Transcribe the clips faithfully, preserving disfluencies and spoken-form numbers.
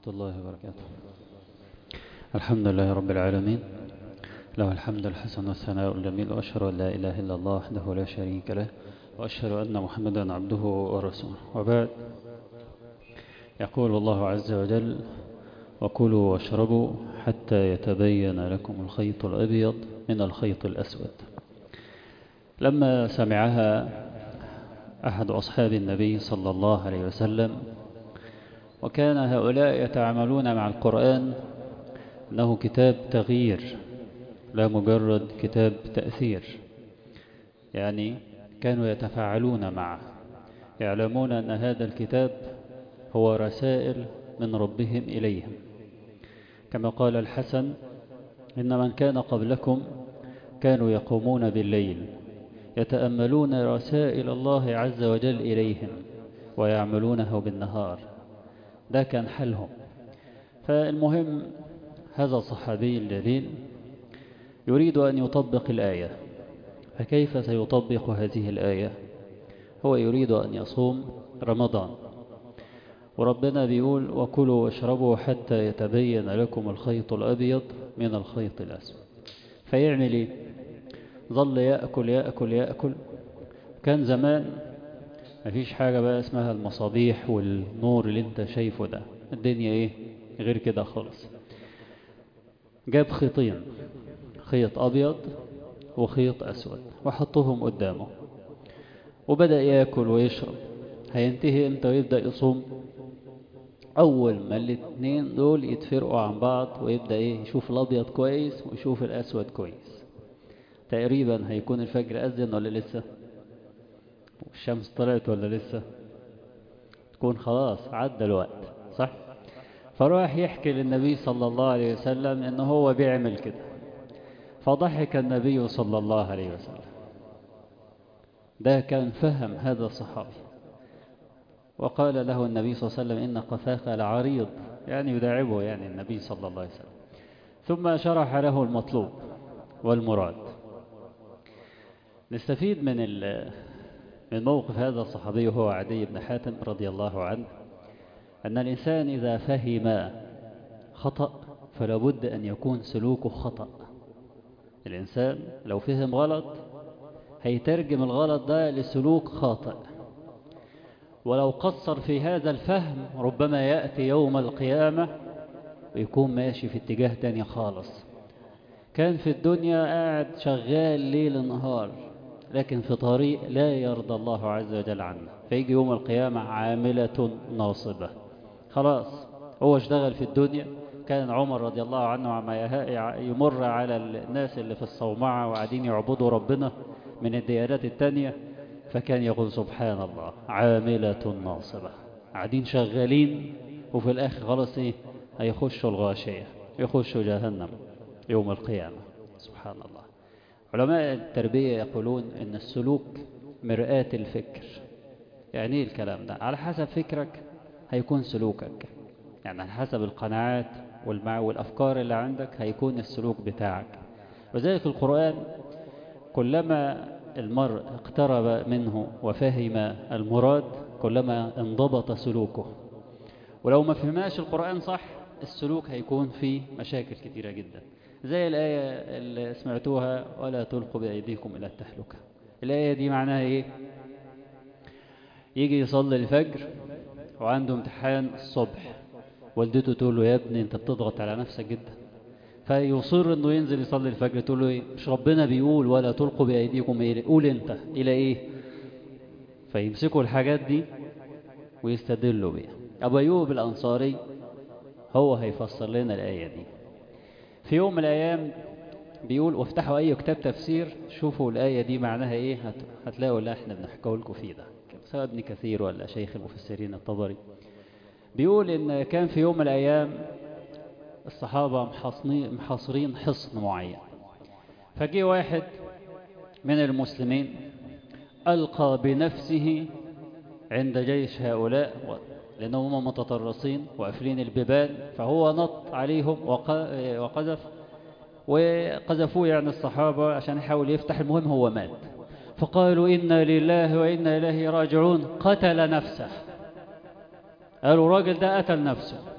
الله وبركاته. الحمد لله رب العالمين، له الحمد الحسن والثناء الجميل، وأشهد أن لا إله إلا الله وحده لا شريك له، وأشهد أن محمدا عبده ورسوله. وبعد، يقول الله عز وجل: وكلوا واشربوا حتى يتبين لكم الخيط الأبيض من الخيط الأسود. لما سمعها أحد أصحاب النبي صلى الله عليه وسلم، وكان هؤلاء يتعاملون مع القرآن أنه كتاب تغيير لا مجرد كتاب تأثير، يعني كانوا يتفاعلون معه، يعلمون أن هذا الكتاب هو رسائل من ربهم إليهم. كما قال الحسن: إن من كان قبلكم كانوا يقومون بالليل يتأملون رسائل الله عز وجل إليهم ويعملونه بالنهار. ده كان حالهم. فالمهم، هذا الصحابي الجليل يريد أن يطبق الآية. فكيف سيطبق هذه الآية؟ هو يريد أن يصوم رمضان، وربنا بيقول: وكلوا واشربوا حتى يتبين لكم الخيط الأبيض من الخيط الأسود. فيعمل إيه؟ ظل يأكل يأكل يأكل. كان زمان مفيش حاجة بقى اسمها المصابيح والنور اللي انت شايفه ده، الدنيا ايه غير كده خالص. جاب خيطين، خيط أبيض وخيط أسود، وحطهم قدامه وبدأ يأكل ويشرب. هينتهي امتى ويبدأ يصوم؟ أول ما الاثنين دول يتفرقوا عن بعض ويبدأ ايه يشوف الأبيض كويس ويشوف الأسود كويس. تقريبا هيكون الفجر أذن ولا لسه؟ والشمس طلعت ولا لسه؟ تكون خلاص عدى الوقت، صح؟ فراح يحكي للنبي صلى الله عليه وسلم إنه هو بيعمل كده. فضحك النبي صلى الله عليه وسلم. ده كان فهم هذا الصحابي. وقال له النبي صلى الله عليه وسلم: إن قفاك لعريض، يعني يداعبه يعني النبي صلى الله عليه وسلم. ثم شرح له المطلوب والمراد. نستفيد من من موقف هذا الصحابي وهو عدي بن حاتم رضي الله عنه، أن الإنسان إذا فهم خطأ فلا بد أن يكون سلوكه خطأ. الإنسان لو فهم غلط هيترجم الغلط ده لسلوك خاطئ، ولو قصر في هذا الفهم ربما يأتي يوم القيامة ويكون ماشي في اتجاه تاني خالص. كان في الدنيا قاعد شغال ليل نهار، لكن في طريق لا يرضى الله عز وجل عنه، فيجي يوم القيامة عاملة ناصبة. خلاص هو اشتغل في الدنيا. كان عمر رضي الله عنه عما يمر على الناس اللي في الصومعة وقاعدين يعبدوا ربنا من الديانات التانية، فكان يقول: سبحان الله، عاملة ناصبة. قاعدين شغالين وفي الآخر خلاص ايه هيخشوا الغاشية، يخشوا جهنم يوم القيامة. سبحان الله. علماء التربية يقولون إن السلوك مرآة الفكر. يعني ايه الكلام ده؟ على حسب فكرك هيكون سلوكك، يعني على حسب القناعات والأفكار اللي عندك هيكون السلوك بتاعك. وذلك القرآن كلما المرء اقترب منه وفهم المراد كلما انضبط سلوكه. ولو ما فهمناش القرآن صح السلوك هيكون فيه مشاكل كتيرة جدا، زي الآية اللي سمعتوها: ولا تلقوا بأيديكم إلى التهلكة. الآية دي معناها إيه؟ يجي يصلي الفجر وعنده امتحان الصبح، والدته تقول له: يا ابني انت بتضغط على نفسك جدا. فيصر انه ينزل يصلي الفجر. تقول له: ايه؟ مش ربنا بيقول ولا تلقوا بأيديكم إلى، قول انت الى ايه؟ فيمسكوا الحاجات دي ويستدلوا بيها. ابو ايوب الانصاري هو هيفسر لنا الآية دي. في يوم من الأيام بيقول، وافتحوا أي كتاب تفسير شوفوا الآية دي معناها إيه، هتلاقوا اللي احنا بنحكوا لكم فيه ده، سواء ابن كثير ولا شيخ المفسرين الطبري. بيقول إن كان في يوم من الأيام الصحابة محاصرين حصن معين، فجي واحد من المسلمين ألقى بنفسه عند جيش هؤلاء، لأنهم هم متطرسين وقافلين البيبان، فهو نط عليهم وقذف وقذفوه يعني الصحابة عشان يحاول يفتح. المهم هو مات. فقالوا: إنا لله وإنا إليه راجعون. قتل نفسه. قالوا: الراجل ده قتل نفسه.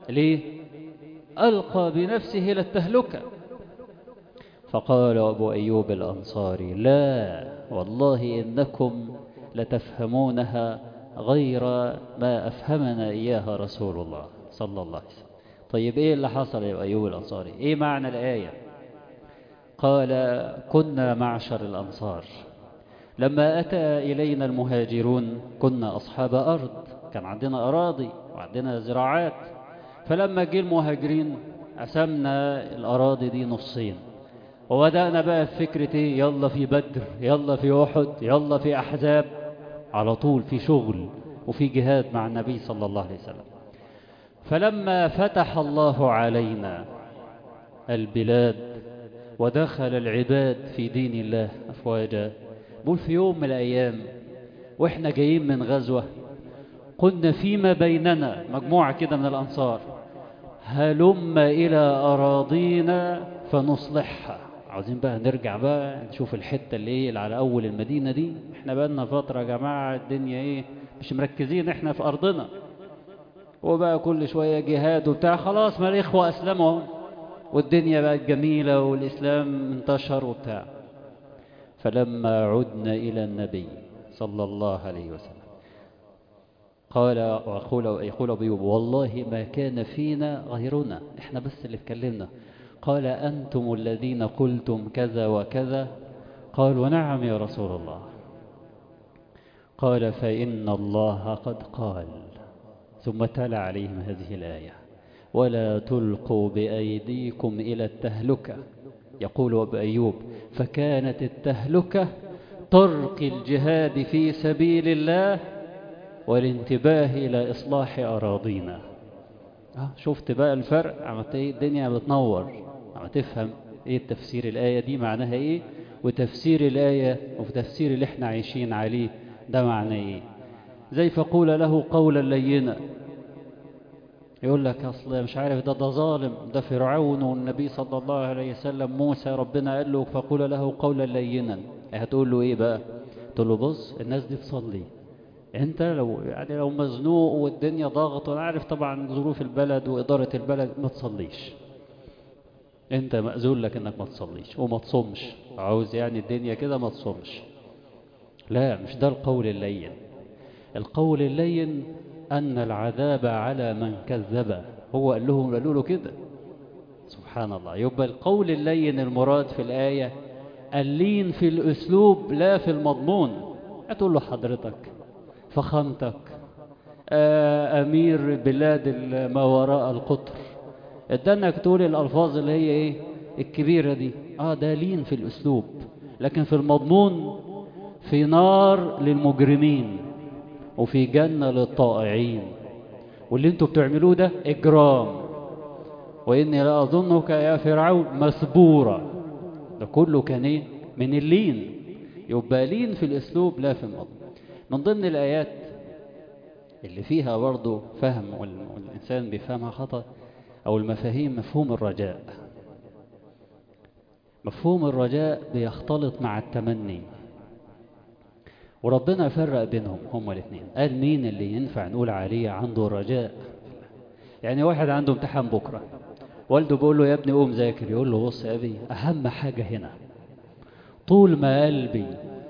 ليه؟ ألقى بنفسه إلى التهلكة. فقال أبو أيوب الأنصاري: لا والله إنكم لتفهمونها غير ما أفهمنا إياها رسول الله صلى الله عليه وسلم. طيب إيه اللي حصل يا أبو أيوب الأنصاري؟ إيه معنى الآية؟ قال: كنا معشر الأنصار لما أتى إلينا المهاجرون كنا أصحاب أرض، كان عندنا أراضي وعندنا زراعات، فلما جه المهاجرين قسمنا الأراضي دي نصين، وبدأنا بقى في فكرة إيه؟ يلا في بدر، يلا في أحد، يلا في أحزاب، على طول في شغل وفي جهاد مع النبي صلى الله عليه وسلم. فلما فتح الله علينا البلاد ودخل العباد في دين الله أفواجا، بقول في يوم من الأيام وإحنا جايين من غزوة قلنا فيما بيننا مجموعة كده من الأنصار: هلم إلى أراضينا فنصلحها. عاوزين بقى نرجع بقى نشوف الحتة اللي ايه اللي على أول المدينة دي، احنا بقى لنا فترة يا جماعة الدنيا ايه مش مركزين احنا في أرضنا، وبقى كل شوية جهاد وبتاع، خلاص ما الإخوة أسلموا والدنيا بقت جميلة والإسلام انتشر وبتاع. فلما عدنا إلى النبي صلى الله عليه وسلم قال ويقول يقول أبو أيوب: والله ما كان فينا غيرنا، احنا بس اللي اتكلمنا. قال: أنتم الذين قلتم كذا وكذا؟ قالوا: نعم يا رسول الله. قال: فإن الله قد قال. ثم تلا عليهم هذه الآية: ولا تلقوا بأيديكم إلى التهلكة. يقول أبو أيوب: فكانت التهلكة ترك الجهاد في سبيل الله والانتباه إلى إصلاح أراضينا. آه شفت بقى الفرق؟ عملت ايه؟ الدنيا بتنور، عم تفهم ايه تفسير الآية دي معناها ايه، وتفسير الآية وتفسير اللي احنا عايشين عليه ده معناه ايه. زي فقول له قولا لينا، يقول لك اصل مش عارف ده ده ظالم، ده فرعون والنبي صلى الله عليه وسلم موسى ربنا قال له فقول له قولا لينا. هتقول له ايه بقى؟ تقول له بص الناس دي تصلي، انت لو يعني لو مزنوق والدنيا ضغط، وانا عارف طبعا ظروف البلد وإدارة البلد، ما تصليش، انت مأذون لك انك ما تصليش وما تصومش، عاوز يعني الدنيا كده ما تصومش. لا، مش ده القول اللين. القول اللين أن العذاب على من كذب. هو قال لهم قالوا له كده، سبحان الله. يبقى القول اللين المراد في الآية اللين في الأسلوب لا في المضمون. هتقول له حضرتك، فخامتك، أمير بلاد ما وراء القطر، ادانك تقول الألفاظ اللي هي ايه الكبيرة دي، اه ده لين في الأسلوب، لكن في المضمون في نار للمجرمين وفي جنة للطائعين، واللي انتوا بتعملوه ده إجرام، وإني لا أظنك يا فرعون مسبورا. ده كله كان ايه من اللين. يبقى لين في الأسلوب لا في المضمون. من ضمن الآيات اللي فيها برضه فهم والإنسان بيفهمها خطأ أو المفاهيم، مفهوم الرجاء. مفهوم الرجاء بيختلط مع التمني، وربنا فرق بينهم هما الاثنين. قال مين اللي ينفع نقول عليه عنده رجاء؟ يعني واحد عنده امتحان بكرة، والده بيقول له يا ابني قوم ذاكر، يقول له بص يا ابني أهم حاجة هنا طول ما قلبي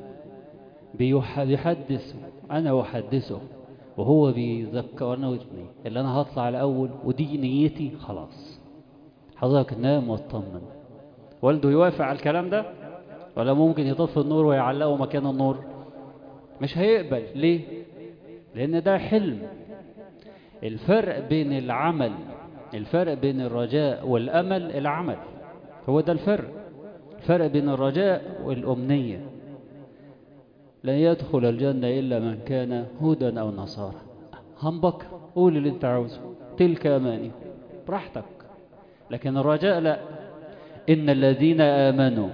بيحدث أنا أحدثه وهو بيذكرنا وابني اللي أنا هطلع الأول ودي نيتي، خلاص حضرتك نام واطمن. والده يوافق على الكلام ده ولا ممكن يطفي النور ويعلقه مكان النور؟ مش هيقبل. ليه؟ لأن ده حلم. الفرق بين العمل، الفرق بين الرجاء والأمل العمل، هو ده الفرق. الفرق بين الرجاء والأمنية. لن يدخل الجنة إلا من كان هودا أو نصارى. همبك قول اللي انت عاوزه، تلك أماني براحتك. لكن الرجاء لا. إن الذين آمنوا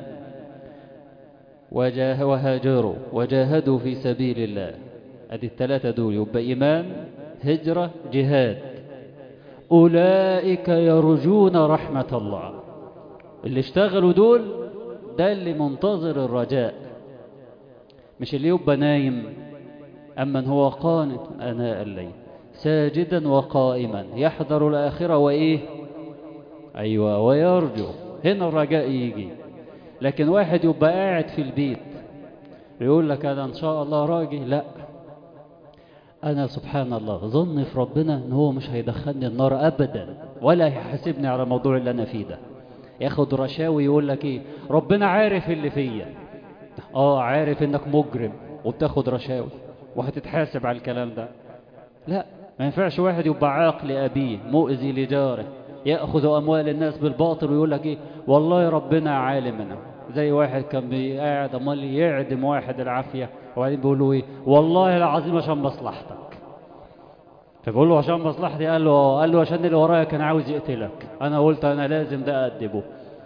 وهاجروا وجاهدوا في سبيل الله، ادي الثلاثة دول، يبقى إيمان هجرة جهاد، أولئك يرجون رحمة الله. اللي اشتغلوا دول ده اللي منتظر الرجاء، مش اللي يبقى نايم. أمن هو قانت آناء الليل ساجدا وقائما يحذر الآخرة وإيه؟ أيوة ويرجو. هنا الرجاء يجي. لكن واحد يبقى قاعد في البيت يقول لك أنا إن شاء الله راجي، لا، أنا سبحان الله ظن في ربنا إن هو مش هيدخلني النار أبدا ولا هيحاسبني على الموضوع اللي أنا فيه ده. ياخد رشاوي يقول لك إيه؟ ربنا عارف اللي فيا. آه عارف إنك مجرم وبتاخد رشاوي وهتتحاسب على الكلام ده. لا، ما ينفعش واحد يبقى عاق لأبيه مؤذي لجاره يأخذ أموال الناس بالباطل ويقول لك إيه؟ والله ربنا عالمنا. زي واحد كان قاعد أمال يعدم واحد العافية وبعدين بيقول له إيه؟ والله العظيم عشان مصلحتك. فبيقول له عشان مصلحتي؟ قال له قال له عشان اللي ورايا كان عاوز يقتلك، أنا قلت أنا لازم ده أدبه.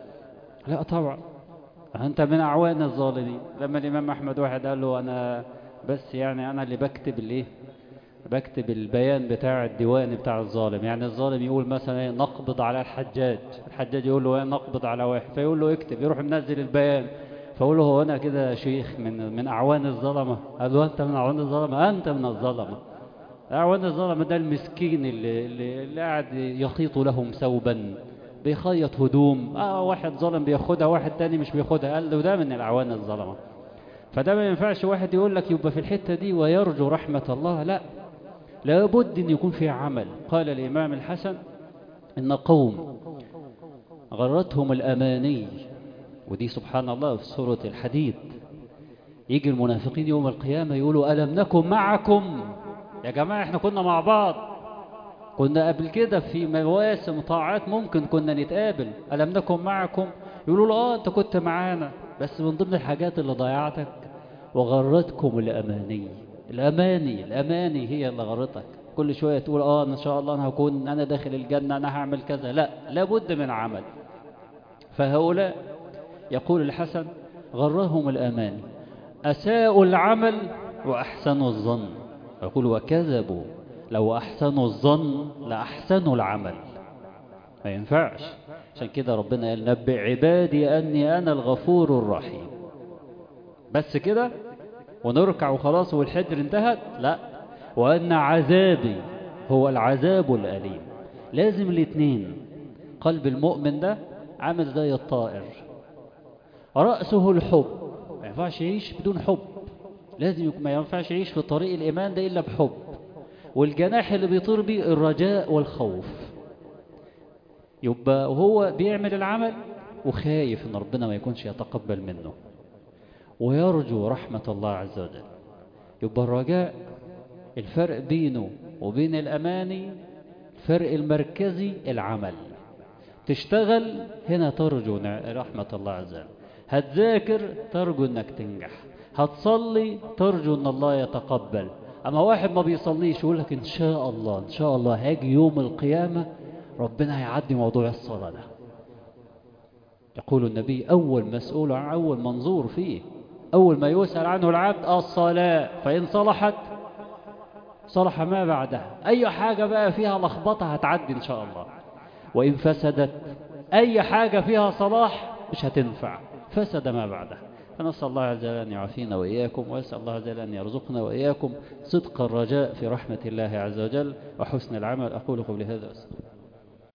لا طبعا، أنت من أعوان الظالمين. لما الإمام أحمد واحد قال له أنا بس يعني أنا اللي بكتب الإيه؟ بكتب البيان بتاع الديوان بتاع الظالم. يعني الظالم يقول مثلا نقبض على الحجاج، الحجاج يقول له نقبض على واحد، فيقول له اكتب، يروح منزل البيان. فيقول له هو انا كده شيخ من من اعوان الظلمه؟ قال له انت من اعوان الظلمه، انت من الظلمه. اعوان الظلمه ده المسكين اللي اللي, اللي قاعد يخيط لهم ثوبا، بيخيط هدوم، اه واحد ظلم بياخدها واحد تاني مش بياخدها، قال له ده من الاعوان الظلمه. فده ما ينفعش واحد يقول لك يبقى في الحته دي ويرجو رحمه الله، لا، لابد أن يكون في عمل. قال الإمام الحسن إن قوم غرتهم الأماني، ودي سبحان الله في سورة الحديد، يجي المنافقين يوم القيامة يقولوا ألم نكن معكم؟ يا جماعة احنا كنا مع بعض، كنا قبل كده في مواسم طاعات ممكن كنا نتقابل، ألم نكن معكم؟ يقولوا له آه أنت كنت معانا، بس من ضمن الحاجات اللي ضيعتك وغرتكم الأماني. الأماني الأماني هي اللي غرتك. كل شوية تقول آه إن شاء الله أنا هكون أنا داخل الجنة، أنا هعمل كذا. لا، لابد من عمل. فهؤلاء يقول الحسن غرهم الأماني، أساءوا العمل وأحسنوا الظن. يقول وكذبوا، لو أحسنوا الظن لأحسنوا العمل. ما ينفعش. عشان كده ربنا قال نبئ عبادي أني أنا الغفور الرحيم. بس كده ونركع وخلاص والحجر انتهت؟ لا، وأن عذابي هو العذاب الأليم. لازم الاثنين. قلب المؤمن ده عامل زي الطائر، رأسه الحب، ما ينفعش يعيش بدون حب. لازم ما ينفعش يعيش في طريق الإيمان ده إلا بحب. والجناح اللي بيطير بيه الرجاء والخوف. يبقى وهو بيعمل العمل وخايف ان ربنا ما يكونش يتقبل منه، ويرجو رحمة الله عز وجل. يبقى الرجاء الفرق بينه وبين الأماني، الفرق المركزي العمل. تشتغل هنا ترجو رحمة الله عز وجل، هتذاكر ترجو انك تنجح، هتصلي ترجو ان الله يتقبل. اما واحد ما بيصليش يقول لك ان شاء الله ان شاء الله هاجي يوم القيامة ربنا هيعدي موضوع الصلاة ده. يقول النبي أول مسؤول عن أول منظور فيه، أول ما يسأل عنه العبد الصلاة، فإن صلحت صلح ما بعدها. أي حاجة بقى فيها لخبطة هتعدي إن شاء الله. وإن فسدت أي حاجة فيها صلاح مش هتنفع، فسد ما بعدها. فنسأل الله عز وجل أن يعافينا وإياكم، ويسأل الله عز وجل أن يرزقنا وإياكم صدق الرجاء في رحمة الله عز وجل وحسن العمل. أقول قولي هذا.